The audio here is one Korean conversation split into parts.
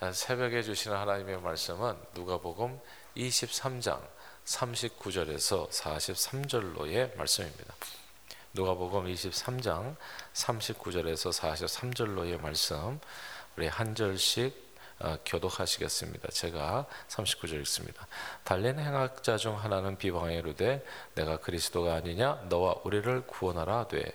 새벽에 주시는 하나님의 말씀은 누가복음 23장 39절에서 43절로의 말씀입니다. 누가복음 23장 39절에서 43절로의 말씀, 우리 한 절씩 교독하시겠습니다. 제가 39절 읽습니다. 달린 행악자 중 하나는 비방에 이르되 내가 그리스도가 아니냐 너와 우리를 구원하라 하되,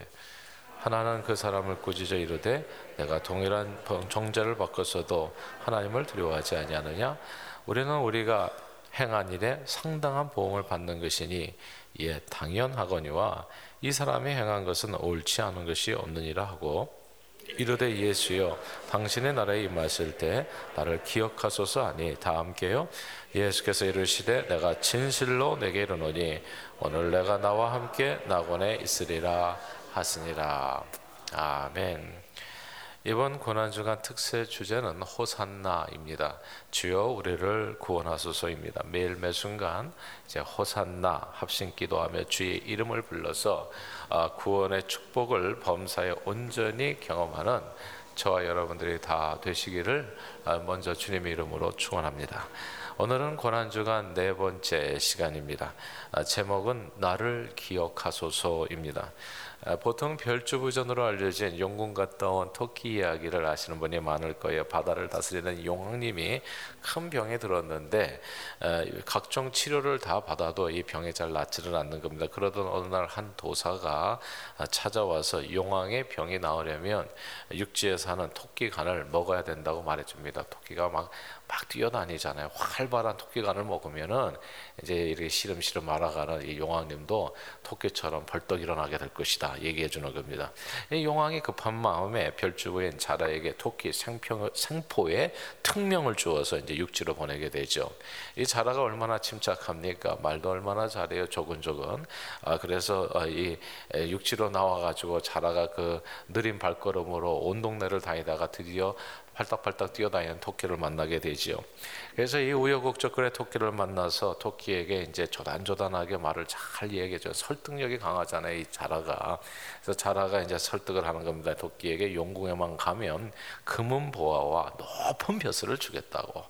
하나는 그 사람을 꾸짖어 이르되 내가 동일한 정죄를 받고서도 하나님을 두려워하지 아니하느냐. 우리는 우리가 행한 일에 상당한 보응을 받는 것이니 이에 당연하거니와 이 사람이 행한 것은 옳지 않은 것이 없느니라 하고, 이르되 예수여 당신의 나라에 임하실 때 나를 기억하소서 하니 다 함께요. 예수께서 이르시되 내가 진실로 내게 이르노니 오늘 내가 나와 함께 낙원에 있으리라 하시니라. 아멘. 이번 고난주간 특세 주제는 호산나입니다. 주여 우리를 구원하소서입니다. 매일 매 순간 이제 호산나 합심 기도하며 주의 이름을 불러서 구원의 축복을 범사에 온전히 경험하는 저와 여러분들이 다 되시기를 먼저 주님의 이름으로 축원합니다. 오늘은 고난주간 네 번째 시간입니다. 제목은 나를 기억하소서입니다. 보통 별주부전으로 알려진 용궁 갔다 온 토끼 이야기를 아시는 분이 많을 거예요. 바다를 다스리는 용왕님이 큰 병에 들었는데 각종 치료를 다 받아도 이 병이 잘 낫지를 않는 겁니다. 그러던 어느 날 한 도사가 찾아와서 용왕의 병이 나으려면 육지에 사는 토끼 간을 먹어야 된다고 말해줍니다. 토끼가 막 뛰어다니잖아요. 활발한 토끼간을 먹으면은 이제 이렇게 시름시름 말아가는 이 용왕님도 토끼처럼 벌떡 일어나게 될 것이다 얘기해 주는 겁니다. 이 용왕이 급한 마음에 별주부인 자라에게 토끼 생포에 특명을 주어서 이제 육지로 보내게 되죠. 이 자라가 얼마나 침착합니까? 말도 얼마나 잘해요. 조근조근. 그래서 이 육지로 나와가지고 자라가 그 느린 발걸음으로 온 동네를 다니다가 드디어 팔딱팔딱 뛰어다니는 토끼를 만나게 되지요. 그래서 이 우여곡절의 토끼를 만나서 토끼에게 이제 조단조단하게 말을 잘 얘기해줘. 설득력이 강하잖아요, 이 자라가. 그래서 자라가 이제 설득을 하는 겁니다. 토끼에게 용궁에만 가면 금은 보화와 높은 벼슬을 주겠다고.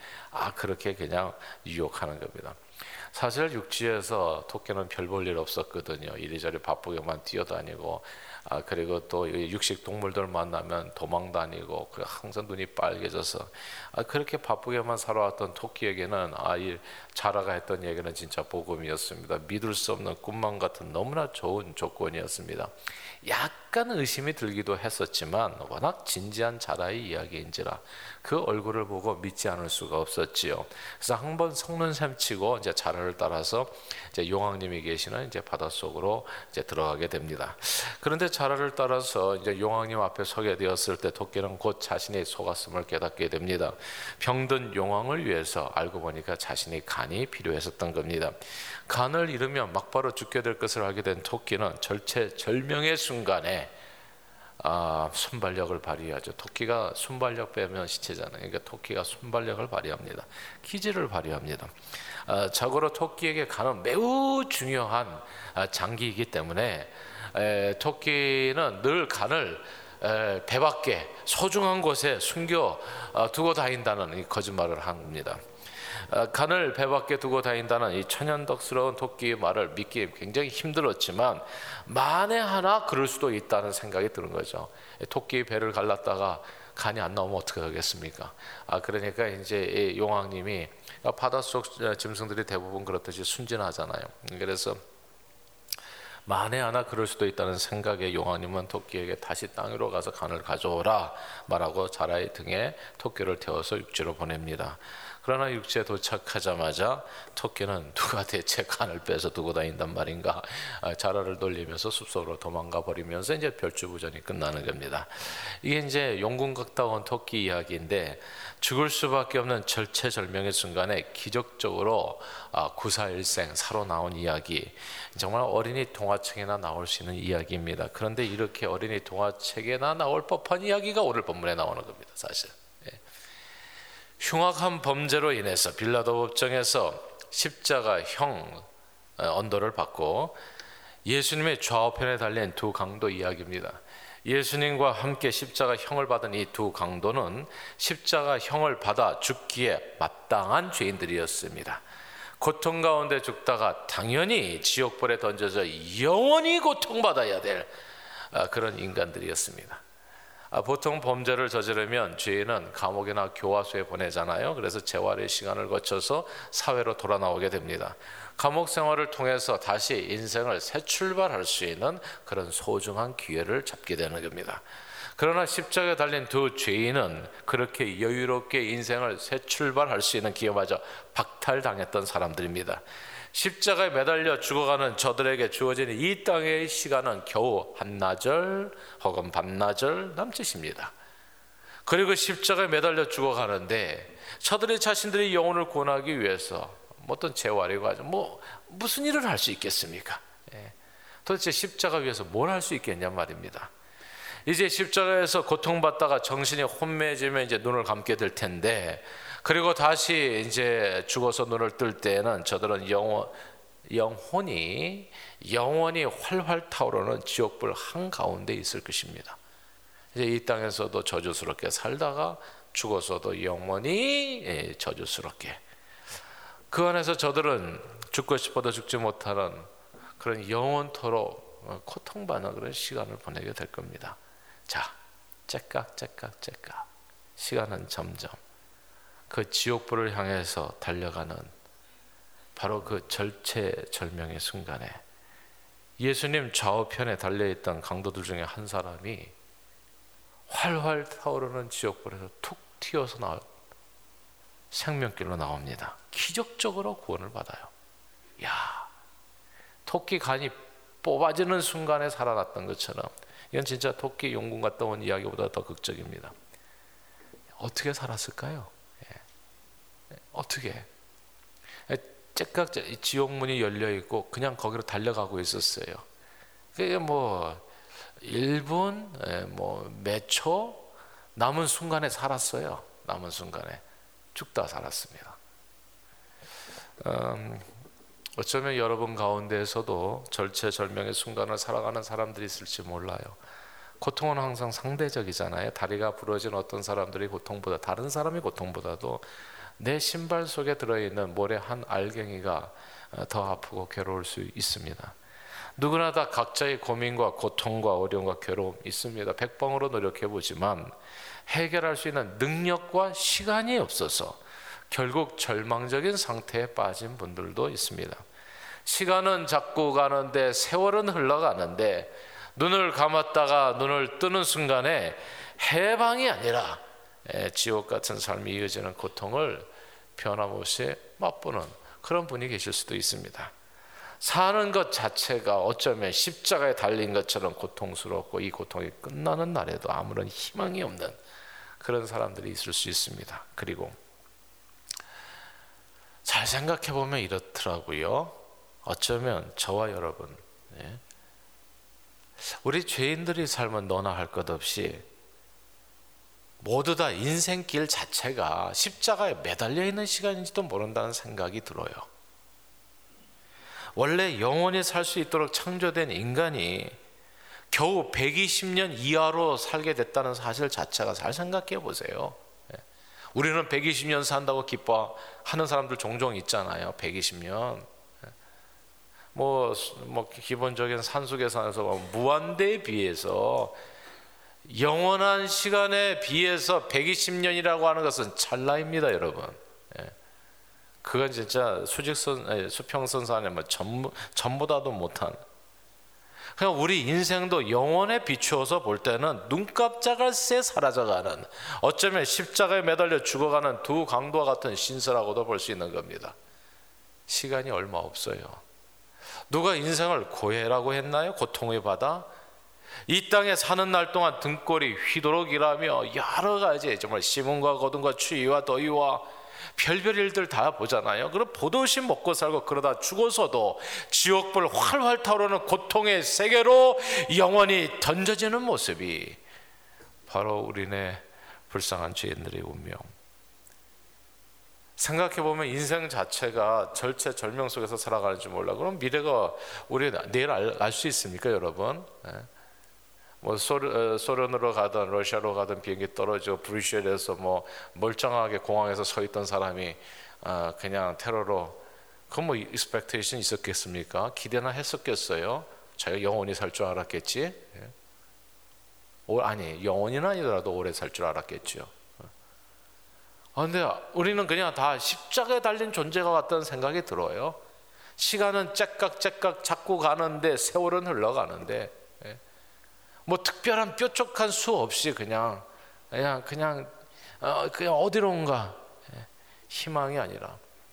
그렇게 그냥 유혹하는 겁니다. 사실 육지에서 토끼는 별 볼 일 없었거든요. 이리저리 바쁘게만 뛰어다니고, 그리고 또 육식 동물들 만나면 도망다니고, 항상 눈이 빨개져서 그렇게 바쁘게만 살아왔던 토끼에게는 이 자라가 했던 얘기는 진짜 복음이었습니다. 믿을 수 없는 꿈만 같은 너무나 좋은 조건이었습니다. 약간 의심이 들기도 했었지만 워낙 진지한 자라의 이야기인지라 그 얼굴을 보고 믿지 않을 수가 없었지요. 그래서 한번 속는 셈 치고 이제 자라를 따라서 이제 용왕님이 계시는 이제 바닷속으로 이제 들어가게 됩니다. 그런데 자라를 따라서 이제 용왕님 앞에 서게 되었을 때 토끼는 곧 자신의 속았음을 깨닫게 됩니다. 병든 용왕을 위해서 알고 보니까 자신이 간이 필요했었던 겁니다. 간을 잃으면 막바로 죽게 될 것을 알게 된 토끼는 절체절명의 순간에 순발력을 발휘하죠. 토끼가 순발력 빼면 시체잖아요. 그러니까 토끼가 순발력을 발휘합니다. 기지를 발휘합니다. 자고로 토끼에게 간은 매우 중요한 장기이기 때문에 토끼는 늘 간을 배 밖에 소중한 곳에 숨겨 두고 다닌다는 이 거짓말을 한 겁니다. 간을 배 밖에 두고 다닌다는 이 천연덕스러운 토끼의 말을 믿기 굉장히 힘들었지만 만에 하나 그럴 수도 있다는 생각이 드는 거죠. 토끼의 배를 갈랐다가 간이 안 나오면 어떻게 하겠습니까? 그러니까 이제 용왕님이 바닷속 짐승들이 대부분 그렇듯이 순진하잖아요. 그래서 만에 하나 그럴 수도 있다는 생각에 용왕님은 토끼에게 다시 땅 위로 가서 간을 가져오라 말하고 자라의 등에 토끼를 태워서 육지로 보냅니다. 그러나 육지에 도착하자마자 토끼는 누가 대체 간을 빼서 두고 다닌단 말인가, 자라를 돌리면서 숲속으로 도망가 버리면서 이제 별주부전이 끝나는 겁니다. 이게 이제 용궁 갔다 온 토끼 이야기인데, 죽을 수밖에 없는 절체절명의 순간에 기적적으로 구사일생 살아나온 이야기, 정말 어린이 동화책에나 나올 수 있는 이야기입니다. 그런데 이렇게 어린이 동화책에나 나올 법한 이야기가 오늘 본문에 나오는 겁니다. 사실 흉악한 범죄로 인해서 빌라도 법정에서 십자가형 언도를 받고 예수님의 좌우편에 달린 두 강도 이야기입니다. 예수님과 함께 십자가형을 받은 이 두 강도는 십자가형을 받아 죽기에 마땅한 죄인들이었습니다. 고통 가운데 죽다가 당연히 지옥불에 던져져 영원히 고통받아야 될 그런 인간들이었습니다. 보통 범죄를 저지르면 죄인은 감옥이나 교화소에 보내잖아요. 그래서 재활의 시간을 거쳐서 사회로 돌아 나오게 됩니다. 감옥 생활을 통해서 다시 인생을 새 출발할 수 있는 그런 소중한 기회를 잡게 되는 겁니다. 그러나 십자가에 달린 두 죄인은 그렇게 여유롭게 인생을 새 출발할 수 있는 기회마저 박탈당했던 사람들입니다. 십자가에 매달려 죽어가는 저들에게 주어진 이 땅의 시간은 겨우 한나절 혹은 반나절 남짓입니다. 그리고 십자가에 매달려 죽어가는데 저들의 자신들의 영혼을 구원하기 위해서 어떤 재활이 과정, 무슨 일을 할 수 있겠습니까? 도대체 십자가 위에서 뭘 할 수 있겠냔 말입니다. 이제 십자가에서 고통받다가 정신이 혼미해지면 이제 눈을 감게 될 텐데, 그리고 다시 이제 죽어서 눈을 뜰 때에는 저들은 영혼이 활활 타오르는 지옥불 한가운데 있을 것입니다. 이제 이 땅에서도 저주스럽게 살다가 죽어서도 영원히 저주스럽게, 그 안에서 저들은 죽고 싶어도 죽지 못하는 그런 영원토록 고통받는 그런 시간을 보내게 될 겁니다. 자, 째깍 시간은 점점 그 지옥불을 향해서 달려가는 바로 그 절체절명의 순간에 예수님 좌우편에 달려있던 강도들 중에 한 사람이 활활 타오르는 지옥불에서 툭 튀어서 생명길로 나옵니다. 기적적으로 구원을 받아요. 야, 토끼 간이 뽑아지는 순간에 살아났던 것처럼, 이건 진짜 토끼 용궁 갔다 온 이야기보다 더 극적입니다. 어떻게 살았을까요? 어떻게? 째깍 지옥문이 열려 있고 그냥 거기로 달려가고 있었어요. 그게 1분, 몇 초 남은 순간에 살았어요. 남은 순간에 죽다 살았습니다. 어쩌면 여러분 가운데에서도 절체절명의 순간을 살아가는 사람들이 있을지 몰라요. 고통은 항상 상대적이잖아요. 다리가 부러진 어떤 사람들이 고통보다, 다른 사람의 고통보다도 내 신발 속에 들어있는 모래 한 알갱이가 더 아프고 괴로울 수 있습니다. 누구나 다 각자의 고민과 고통과 어려움과 괴로움 있습니다. 백방으로 노력해보지만 해결할 수 있는 능력과 시간이 없어서 결국 절망적인 상태에 빠진 분들도 있습니다. 시간은 자꾸 가는데, 세월은 흘러가는데, 눈을 감았다가 눈을 뜨는 순간에 해방이 아니라 지옥 같은 삶이 이어지는 고통을 변함없이 맛보는 그런 분이 계실 수도 있습니다. 사는 것 자체가 어쩌면 십자가에 달린 것처럼 고통스럽고, 이 고통이 끝나는 날에도 아무런 희망이 없는 그런 사람들이 있을 수 있습니다. 그리고 잘 생각해 보면 이렇더라고요. 어쩌면 저와 여러분, 우리 죄인들이 삶은 너나 할 것 없이 모두 다 인생길 자체가 십자가에 매달려 있는 시간인지도 모른다는 생각이 들어요. 원래 영원히 살 수 있도록 창조된 인간이 겨우 120년 이하로 살게 됐다는 사실 자체가, 잘 생각해 보세요. 우리는 120년 산다고 기뻐하는 사람들 종종 있잖아요. 120년. 기본적인 산수계산에서 무한대에 비해서, 영원한 시간에 비해서 120년이라고 하는 것은 찰나입니다, 여러분. 그건 진짜 수평선산에 전보다도 못한. 그냥 우리 인생도 영원에 비추어서 볼 때는 눈 깜짝할 새 사라져가는, 어쩌면 십자가에 매달려 죽어가는 두 강도와 같은 신세라고도 볼 수 있는 겁니다. 시간이 얼마 없어요. 누가 인생을 고해라고 했나요? 고통의 바다? 이 땅에 사는 날 동안 등골이 휘도록 일하며 여러 가지 정말 시문과 거둠과 추위와 더위와 별별 일들 다 보잖아요. 그럼 보듯이 먹고 살고, 그러다 죽어서도 지옥불 활활 타오르는 고통의 세계로 영원히 던져지는 모습이 바로 우리네 불쌍한 죄인들의 운명. 생각해보면 인생 자체가 절체절명 속에서 살아가는지 몰라. 그럼 미래가 우리 내일 알 수 있습니까, 여러분? 뭐 소련으로 가든 러시아로 가든 비행기 떨어지고 브뤼셀에서 뭐 멀쩡하게 공항에서 서 있던 사람이 그냥 테러로, 그건 뭐 익스펙테이션 있었겠습니까? 기대나 했었겠어요? 자기가 영원히 살 줄 알았겠지? 아니, 영원히는 아니더라도 오래 살 줄 알았겠죠. 근데 우리는 그냥 다 십자가에 달린 존재가 같다는 생각이 들어요. 시간은 째깍째깍 자꾸 가는데, 세월은 흘러가는데, 뭐 특별한 뾰족한 수 없이 그냥 어디론가 희망이 아니라,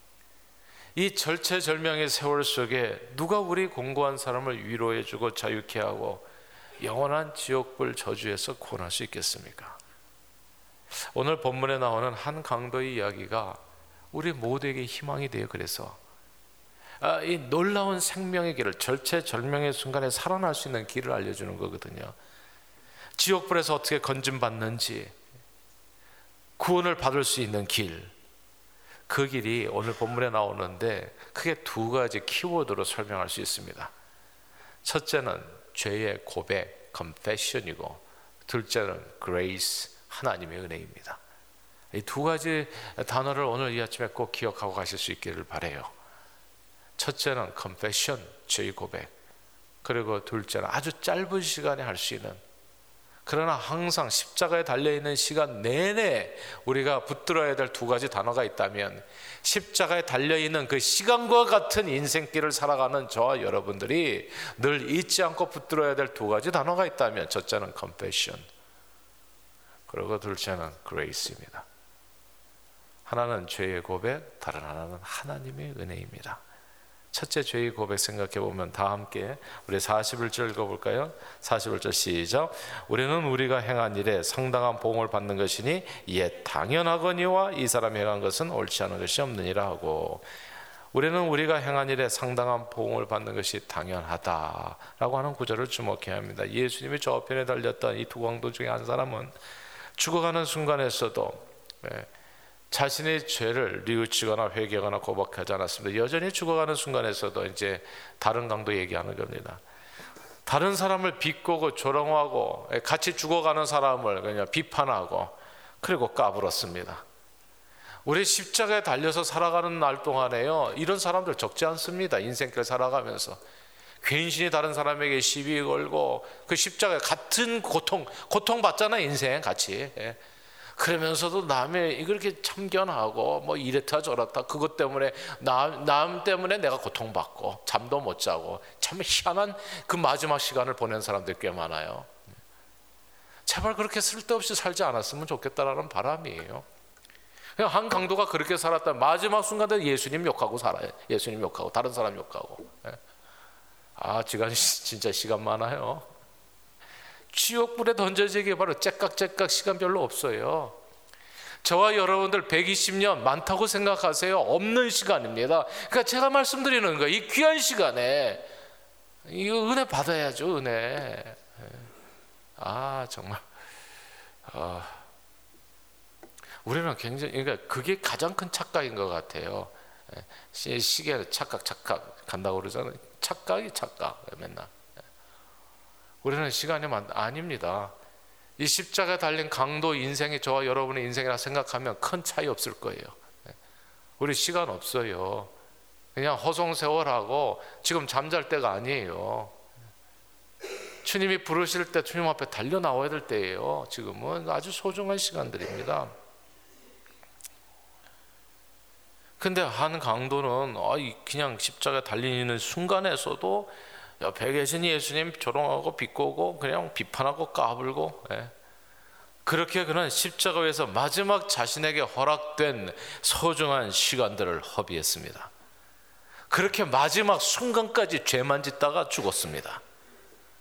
이 절체절명의 세월 속에 누가 우리 공고한 사람을 위로해주고 자유케 하고 영원한 지옥불 저주에서 구원할 수 있겠습니까? 오늘 본문에 나오는 한 강도의 이야기가 우리 모두에게 희망이 돼요. 그래서 이 놀라운 생명의 길을, 절체절명의 순간에 살아날 수 있는 길을 알려주는 거거든요. 지옥불에서 어떻게 건짐받는지, 구원을 받을 수 있는 길, 그 길이 오늘 본문에 나오는데 크게 두 가지 키워드로 설명할 수 있습니다. 첫째는 죄의 고백, confession이고, 둘째는 grace, 하나님의 은혜입니다. 이 두 가지 단어를 오늘 이 아침에 꼭 기억하고 가실 수 있기를 바라요. 첫째는 confession, 죄의 고백, 그리고 둘째는 아주 짧은 시간에 할 수 있는, 그러나 항상 십자가에 달려있는 시간 내내 우리가 붙들어야 될 두 가지 단어가 있다면, 십자가에 달려있는 그 시간과 같은 인생길을 살아가는 저와 여러분들이 늘 잊지 않고 붙들어야 될 두 가지 단어가 있다면, 첫째는 confession, 그리고 둘째는 grace입니다. 하나는 죄의 고백, 다른 하나는 하나님의 은혜입니다. 첫째 죄의 고백 생각해 보면 다 함께 우리 41절 읽어볼까요? 41절 시작. 우리는 우리가 행한 일에 상당한 보응을 받는 것이니 이에 당연하거니와 이 사람이 행한 것은 옳지 않은 것이 없느니라 하고, 우리는 우리가 행한 일에 상당한 보응을 받는 것이 당연하다라고 하는 구절을 주목해야 합니다. 예수님이 저편에 달렸던 이 두 강도 중에 한 사람은 죽어가는 순간에서도 자신의 죄를 뉘우치거나 회개하거나 고백하지 않았습니다. 여전히 죽어가는 순간에서도 이제 다른 강도 얘기하는 겁니다. 다른 사람을 비꼬고 조롱하고 같이 죽어가는 사람을 그냥 비판하고 그리고 까불었습니다. 우리 십자가에 달려서 살아가는 날 동안에요, 이런 사람들 적지 않습니다. 인생길 살아가면서 괜시히 다른 사람에게 시비 걸고, 그 십자가에 같은 고통 받잖아, 인생 같이. 그러면서도 남의 이렇게 참견하고 뭐 이랬다 저랬다, 그것 때문에 남 때문에 내가 고통받고 잠도 못 자고, 참 희한한 그 마지막 시간을 보낸 사람들 꽤 많아요. 제발 그렇게 쓸데없이 살지 않았으면 좋겠다라는 바람이에요. 그냥 한 강도가 그렇게 살았다, 마지막 순간에 예수님 욕하고 살아요. 예수님 욕하고 다른 사람 욕하고. 진짜 시간 많아요. 지옥불에 던져지기 바로 째깍째깍 시간 별로 없어요. 저와 여러분들 120년 많다고 생각하세요? 없는 시간입니다. 그러니까 제가 말씀드리는 거예요. 이 귀한 시간에 이 은혜 받아야죠. 은혜. 정말 우리는 굉장히, 그러니까 그게 가장 큰 착각인 것 같아요. 시계를 착각 간다고 그러잖아요. 착각 맨날. 우리는 시간이 아닙니다. 이 십자가에 달린 강도 인생이 저와 여러분의 인생이라 생각하면 큰 차이 없을 거예요. 우리 시간 없어요. 그냥 허송세월하고 지금 잠잘 때가 아니에요. 주님이 부르실 때 주님 앞에 달려 나와야 될 때예요. 지금은 아주 소중한 시간들입니다. 근데 한 강도는 그냥 십자가에 달리는 순간에서도 옆에 계신 예수님 조롱하고 비꼬고 그냥 비판하고 까불고, 그렇게 그는 십자가 위에서 마지막 자신에게 허락된 소중한 시간들을 허비했습니다. 그렇게 마지막 순간까지 죄만 짓다가 죽었습니다.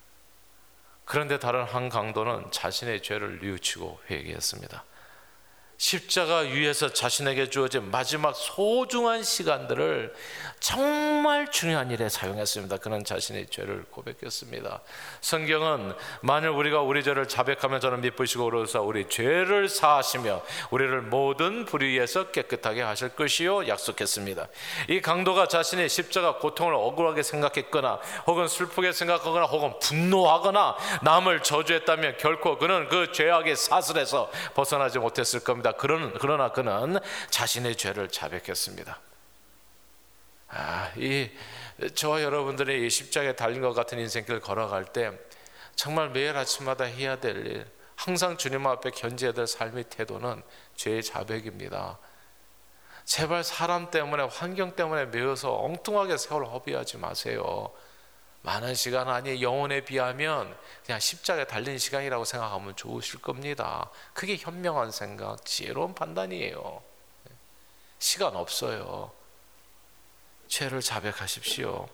그런데 다른 한 강도는 자신의 죄를 뉘우치고 회개했습니다. 십자가 위에서 자신에게 주어진 마지막 소중한 시간들을 정말 중요한 일에 사용했습니다. 그는 자신의 죄를 고백했습니다. 성경은 만일 우리가 우리 죄를 자백하면 저는 미쁘시고 의로우사 우리 죄를 사하시며 우리를 모든 불의에서 깨끗하게 하실 것이요 약속했습니다. 이 강도가 자신의 십자가 고통을 억울하게 생각했거나 혹은 슬프게 생각하거나 혹은 분노하거나 남을 저주했다면 결코 그는 그 죄악의 사슬에서 벗어나지 못했을 겁니다. 그러나 그는 자신의 죄를 자백했습니다. 저와 여러분들이 이 십자가에 달린 것 같은 인생길을 걸어갈 때 정말 매일 아침마다 해야 될 일, 항상 주님 앞에 견지해야 될 삶의 태도는 죄의 자백입니다. 제발 사람 때문에, 환경 때문에 매여서 엉뚱하게 세월 허비하지 마세요. 많은 시간 아니 영혼에 비하면 그냥 십자가에 달린 시간이라고 생각하면 좋으실 겁니다. 그게 현명한 생각, 지혜로운 판단이에요. 시간 없어요. 죄를 자백하십시오.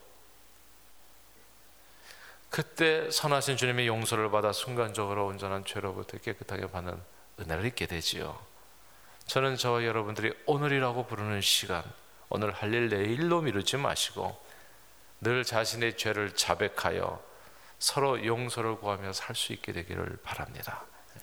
그때 선하신 주님의 용서를 받아 순간적으로 온전한 죄로부터 깨끗하게 받는 은혜를 입게 되지요. 저는 저와 여러분들이 오늘이라고 부르는 시간, 오늘 할 일 내일로 미루지 마시고 늘 자신의 죄를 자백하여 서로 용서를 구하며 살 수 있게 되기를 바랍니다.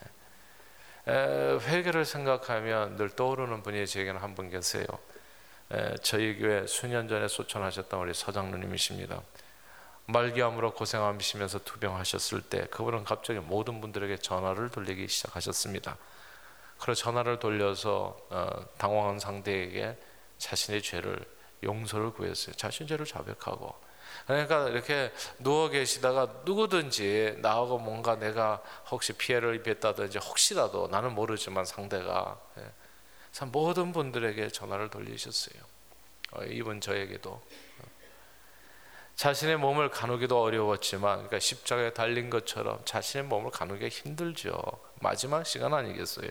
회개를 생각하면 늘 떠오르는 분이 제게는 한 분 계세요. 저희 교회 수년 전에 소천하셨던 우리 서장로님이십니다. 말기암으로 고생하시면서 투병하셨을 때 그분은 갑자기 모든 분들에게 전화를 돌리기 시작하셨습니다. 그래서 전화를 돌려서 당황한 상대에게 자신의 죄를 용서를 구했어요. 자신의 죄를 자백하고. 그러니까 이렇게 누워 계시다가 누구든지 나하고 뭔가 내가 혹시 피해를 입혔다든지 혹시라도 나는 모르지만 상대가 모든 분들에게 전화를 돌리셨어요. 이분 저에게도 자신의 몸을 가누기도 어려웠지만, 그러니까 십자가에 달린 것처럼 자신의 몸을 가누기가 힘들죠. 마지막 시간 아니겠어요?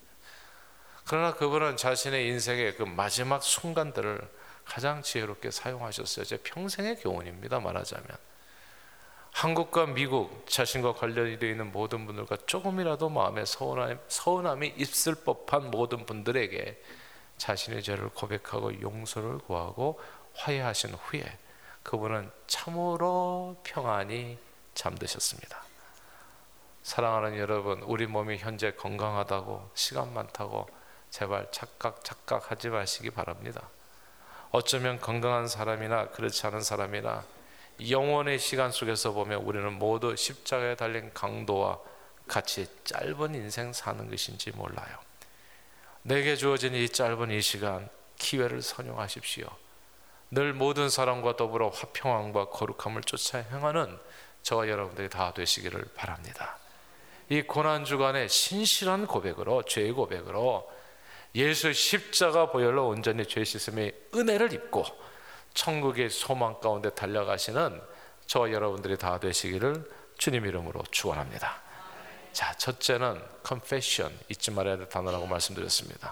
그러나 그분은 자신의 인생의 그 마지막 순간들을 가장 지혜롭게 사용하셨어요. 제 평생의 교훈입니다. 말하자면 한국과 미국, 자신과 관련이 되어 있는 모든 분들과 조금이라도 마음에 서운함이 있을 법한 모든 분들에게 자신의 죄를 고백하고 용서를 구하고 화해하신 후에 그분은 참으로 평안히 잠드셨습니다. 사랑하는 여러분, 우리 몸이 현재 건강하다고 시간 많다고 제발 착각하지 마시기 바랍니다. 어쩌면 건강한 사람이나 그렇지 않은 사람이나 영원의 시간 속에서 보면 우리는 모두 십자가에 달린 강도와 같이 짧은 인생 사는 것인지 몰라요. 내게 주어진 이 짧은 이 시간 기회를 선용하십시오. 늘 모든 사람과 더불어 화평함과 거룩함을 쫓아 행하는 저와 여러분들이 다 되시기를 바랍니다. 이 고난주간에 신실한 고백으로, 죄의 고백으로 예수 십자가 보혈로 온전히 죄 씻음의 은혜를 입고 천국의 소망 가운데 달려가시는 저와 여러분들이 다 되시기를 주님 이름으로 축원합니다. 자, 첫째는 confession, 잊지 말아야 될 단어라고 말씀드렸습니다.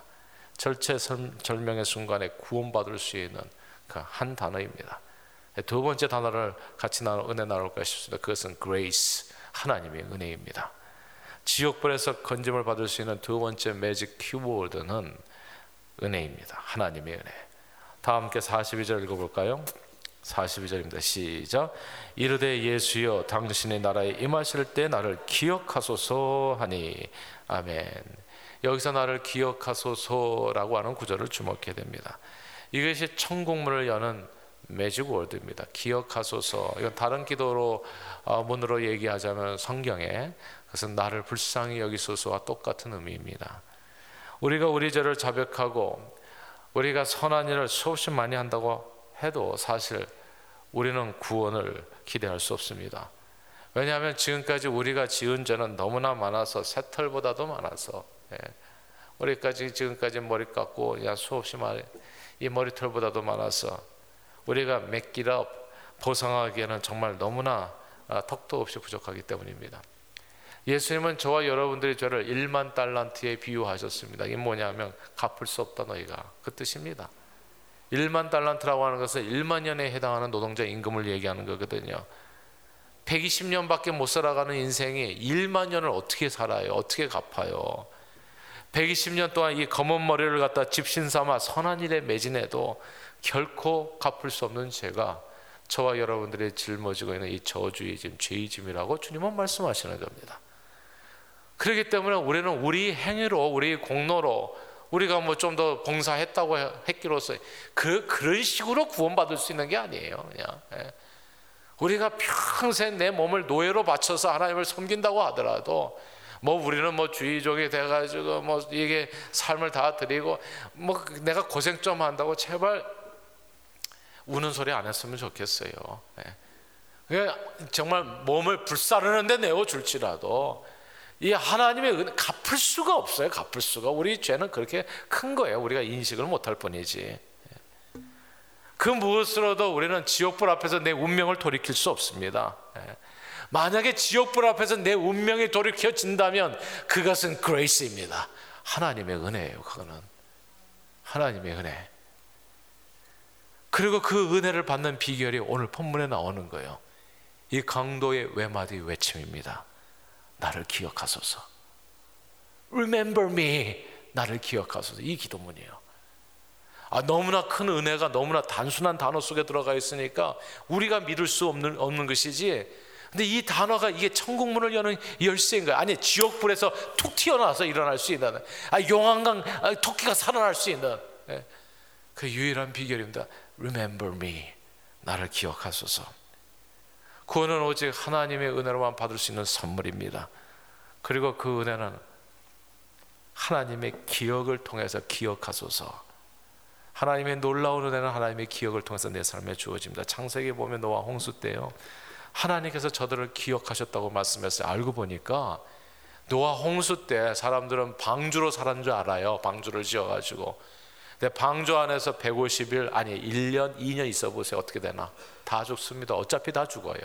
절체절명의 순간에 구원받을 수 있는 그 한 단어입니다. 두 번째 단어를 같이 은혜 나눌까 싶습니다. 그것은 grace, 하나님의 은혜입니다. 지옥불에서 건짐을 받을 수 있는 두 번째 매직 키워드는 은혜입니다. 하나님의 은혜. 다 함께 42절 읽어볼까요? 42절입니다. 시작. 이르되 예수여 당신의 나라에 임하실 때 나를 기억하소서 하니. 아멘. 여기서 나를 기억하소서라고 하는 구절을 주목해야 됩니다. 이것이 천국문을 여는 매직 워드입니다. 기억하소서. 이건 다른 기도로 문으로 얘기하자면 성경에 그것은 나를 불쌍히 여기소서와 똑같은 의미입니다. 우리가 우리 죄를 자백하고 우리가 선한 일을 수없이 많이 한다고 해도 사실 우리는 구원을 기대할 수 없습니다. 왜냐하면 지금까지 우리가 지은 죄는 너무나 많아서 새털보다도 많아서 우리까지 지금까지 머리 깎고 그냥 수없이 많이 이 머리털보다도 많아서 우리가 맥기라 보상하기에는 정말 너무나 턱도 없이 부족하기 때문입니다. 예수님은 저와 여러분들의 죄를 1만 달란트에 비유하셨습니다. 이게 뭐냐면 갚을 수 없다 너희가, 그 뜻입니다. 1만 달란트라고 하는 것은 1만 년에 해당하는 노동자 임금을 얘기하는 거거든요. 120년밖에 못 살아가는 인생이 1만 년을 어떻게 살아요? 어떻게 갚아요? 120년 동안 이 검은 머리를 갖다 집신 삼아 선한 일에 매진해도 결코 갚을 수 없는 죄가 저와 여러분들이 짊어지고 있는 이 저주의 짐, 죄의 짐이라고 주님은 말씀하시는 겁니다. 그렇기 때문에 우리는 우리 행위로, 우리 공로로, 우리가 뭐 좀 더 봉사했다고 했기로서 그런 식으로 구원받을 수 있는 게 아니에요. 그냥 우리가 평생 내 몸을 노예로 바쳐서 하나님을 섬긴다고 하더라도 뭐 우리는 뭐 주의종이 돼가지고 뭐 이게 삶을 다 드리고 뭐 내가 고생 좀 한다고 제발 우는 소리 안 했으면 좋겠어요. 정말 몸을 불사르는데 내어줄지라도 이 하나님의 은혜 갚을 수가 없어요. 갚을 수가. 우리 죄는 그렇게 큰 거예요. 우리가 인식을 못할 뿐이지. 그 무엇으로도 우리는 지옥불 앞에서 내 운명을 돌이킬 수 없습니다. 만약에 지옥불 앞에서 내 운명이 돌이켜진다면 그것은 그레이스입니다. 하나님의 은혜예요. 그거는 하나님의 은혜. 그리고 그 은혜를 받는 비결이 오늘 본문에 나오는 거예요. 이 강도의 외마디 외침입니다. 나를 기억하소서. Remember me. 나를 기억하소서. 이 기도문이에요. 너무나 큰 은혜가 너무나 단순한 단어 속에 들어가 있으니까 우리가 믿을 수 없는 것이지. 근데 이 단어가 이게 천국문을 여는 열쇠인 거야. 아니, 지옥불에서 툭 튀어나와서 일어날 수 있는, 용왕강 토끼가 살아날 수 있는 그 유일한 비결입니다. Remember me. 나를 기억하소서. 구원은 오직 하나님의 은혜로만 받을 수 있는 선물입니다. 그리고 그 은혜는 하나님의 기억을 통해서 기억하소서. 하나님의 놀라운 은혜는 하나님의 기억을 통해서 내 삶에 주어집니다. 창세기 보면 노아 홍수 때요, 하나님께서 저들을 기억하셨다고 말씀했어요. 알고 보니까 노아 홍수 때 사람들은 방주로 살았는 줄 알아요. 방주를 지어가지고. 근데 방주 안에서 150일, 아니 1년, 2년 있어 보세요. 어떻게 되나? 다 죽습니다. 어차피 다 죽어요.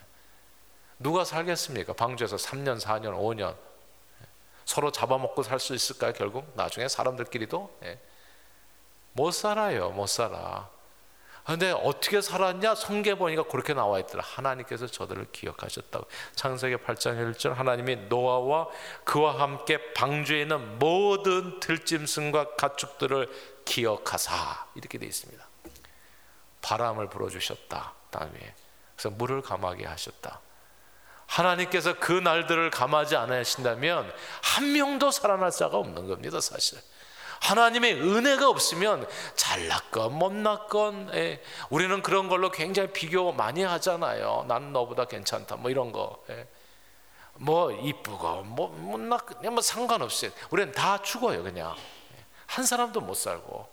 누가 살겠습니까? 방주에서 3년, 4년, 5년 서로 잡아먹고 살 수 있을까요? 결국 나중에 사람들끼리도 못 살아요. 못 살아. 그런데 어떻게 살았냐? 성경에 보니까 그렇게 나와 있더라. 하나님께서 저들을 기억하셨다고. 창세기 8장 1절, 하나님이 노아와 그와 함께 방주에 있는 모든 들짐승과 가축들을 기억하사, 이렇게 되어 있습니다. 바람을 불어주셨다. 다음에 그래서 물을 감하게 하셨다. 하나님께서 그 날들을 감하지 않으신다면 한 명도 살아날 자가 없는 겁니다. 사실 하나님의 은혜가 없으면 잘났건 못났건, 우리는 그런 걸로 굉장히 비교 많이 하잖아요. 난 너보다 괜찮다 뭐 이런 거, 뭐 이쁘고 뭐 못났, 뭐 상관없이 우리는 다 죽어요. 그냥 한 사람도 못 살고.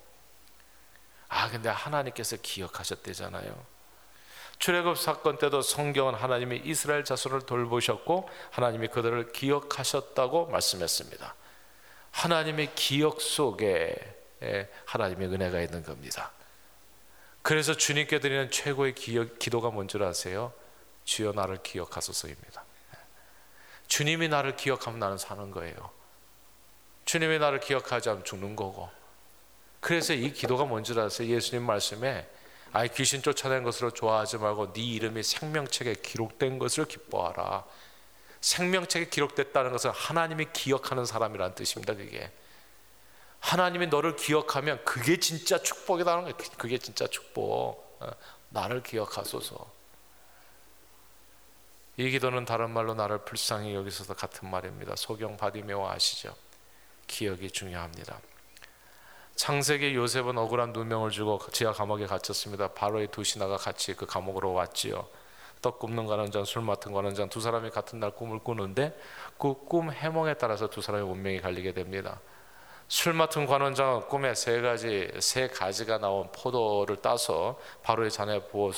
근데 하나님께서 기억하셨대잖아요. 출애굽 사건 때도 성경은 하나님이 이스라엘 자손을 돌보셨고 하나님이 그들을 기억하셨다고 말씀했습니다. 하나님의 기억 속에 하나님의 은혜가 있는 겁니다. 그래서 주님께 드리는 최고의 기도가 뭔 줄 아세요? 주여 나를 기억하소서입니다. 주님이 나를 기억하면 나는 사는 거예요. 주님이 나를 기억하지 않으면 죽는 거고. 그래서 이 기도가 뭔 줄 아세요? 예수님 말씀에 귀신 쫓아낸 것으로 좋아하지 말고 네 이름이 생명책에 기록된 것을 기뻐하라. 생명책에 기록됐다는 것은 하나님이 기억하는 사람이라는 뜻입니다. 그게 하나님이 너를 기억하면 그게 진짜 축복이라는 거예요. 그게 진짜 축복. 나를 기억하소서. 이 기도는 다른 말로 나를 불쌍히 여기소서 같은 말입니다. 소경 바디메오 아시죠? 기억이 중요합니다. 창세기 요셉은 억울한 누명을 주고 지하 감옥에 갇혔습니다. 바로의 두 신하가 같이 그 감옥으로 왔지요. 떡 굽는 관원장, 술 맡은 관원장 두 사람이 같은 날 꿈을 꾸는데 그 꿈 해몽에 따라서 두 사람의 운명이 갈리게 됩니다. 술 맡은 관원장은 꿈에 세 가지가 나온 포도를 따서 바로의 잔에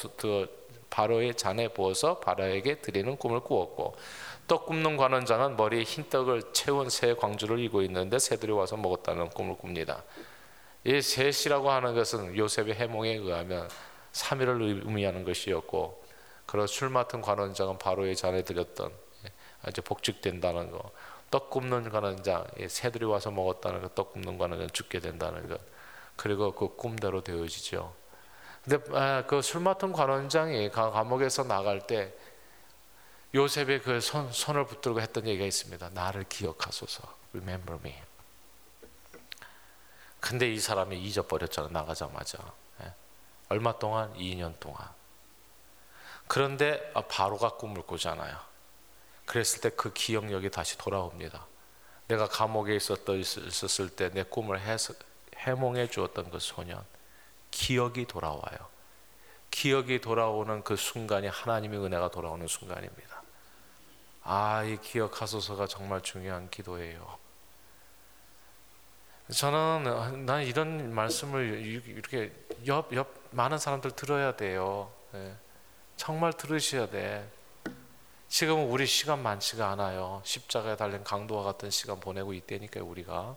부어서 바로에게 드리는 꿈을 꾸었고, 떡 굽는 관원장은 머리에 흰 떡을 채운 새 광주를 이고 있는데 새들이 와서 먹었다는 꿈을 꿉니다. 이 셋이라고 하는 것은 요셉의 해몽에 의하면 3일을 의미하는 것이었고, 그리고 술 맡은 관원장은 바로의 잔에 드렸던 이제 복직된다는 거, 떡 굽는 관원장 새들이 와서 먹었다는 거, 떡 굽는 관원장 죽게 된다는 것, 그리고 그 꿈대로 되어지죠. 근데 그 술 맡은 관원장이 감옥에서 나갈 때 요셉의 그 손을 붙들고 했던 얘기가 있습니다. 나를 기억하소서. Remember me. 근데 이 사람이 잊어버렸잖아, 나가자마자. 예. 얼마 동안? 2년 동안. 그런데 바로가 꿈을 꾸잖아요. 그랬을 때 그 기억력이 다시 돌아옵니다. 내가 감옥에 있었을 때 내 꿈을 해몽해 주었던 그 소년, 기억이 돌아와요. 기억이 돌아오는 그 순간이 하나님의 은혜가 돌아오는 순간입니다. 이 기억하소서가 정말 중요한 기도예요. 난 이런 말씀을 이렇게 옆 많은 사람들 들어야 돼요. 네. 정말 들으셔야 돼. 지금은 우리 시간 많지가 않아요. 십자가에 달린 강도와 같은 시간 보내고 있다니까요, 우리가.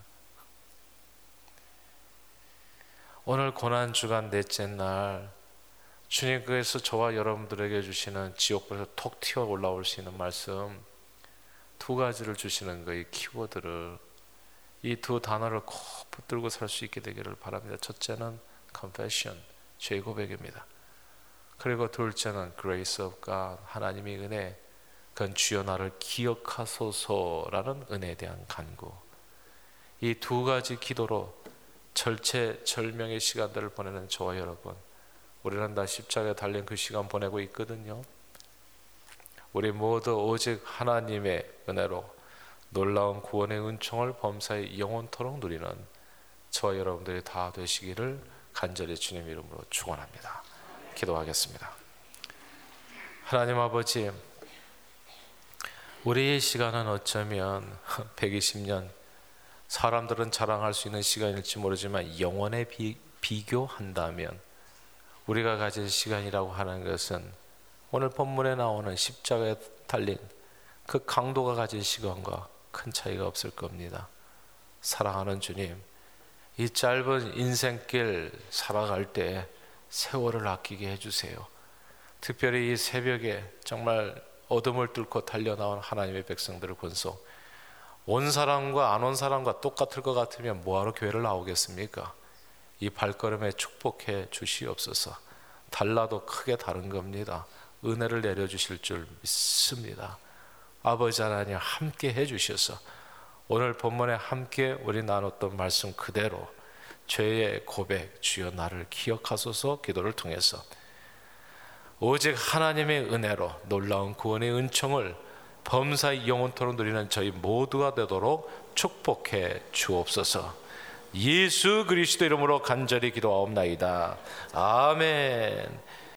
오늘 고난주간 넷째 날, 주님께서 저와 여러분들에게 주시는 지옥불에서 톡 튀어 올라올 수 있는 말씀 두 가지를 주시는 거예요. 키워드를, 이 두 단어를 꼭 붙들고 살 수 있게 되기를 바랍니다. 첫째는 confession, 죄 고백입니다. 그리고 둘째는 grace of God, 하나님의 은혜, 그건 주여 나를 기억하소서라는 은혜에 대한 간구. 이 두 가지 기도로 절체절명의 시간들을 보내는 저와 여러분, 우리는 다 십자가에 달린 그 시간 보내고 있거든요. 우리 모두 오직 하나님의 은혜로 놀라운 구원의 은총을 범사에 영원토록 누리는 저와 여러분들이 다 되시기를 간절히 주님 이름으로 축원합니다. 기도하겠습니다. 하나님 아버지, 우리의 시간은 어쩌면 120년, 사람들은 자랑할 수 있는 시간일지 모르지만 영원에 비교한다면 우리가 가질 시간이라고 하는 것은 오늘 본문에 나오는 십자가에 달린 그 강도가 가진 시간과 큰 차이가 없을 겁니다. 사랑하는 주님, 이 짧은 인생길 살아갈 때 세월을 아끼게 해주세요. 특별히 이 새벽에 정말 어둠을 뚫고 달려나온 하나님의 백성들을 본소, 온 사람과 안 온 사람과 똑같을 것 같으면 뭐하러 교회를 나오겠습니까? 이 발걸음에 축복해 주시옵소서. 달라도 크게 다른 겁니다. 은혜를 내려주실 줄 믿습니다. 아버지 하나님 함께 해주셔서 오늘 본문에 함께 우리 나눴던 말씀 그대로 죄의 고백, 주여 나를 기억하소서 기도를 통해서 오직 하나님의 은혜로 놀라운 구원의 은총을 범사의 영원토록 누리는 저희 모두가 되도록 축복해 주옵소서. 예수 그리스도 이름으로 간절히 기도하옵나이다. 아멘.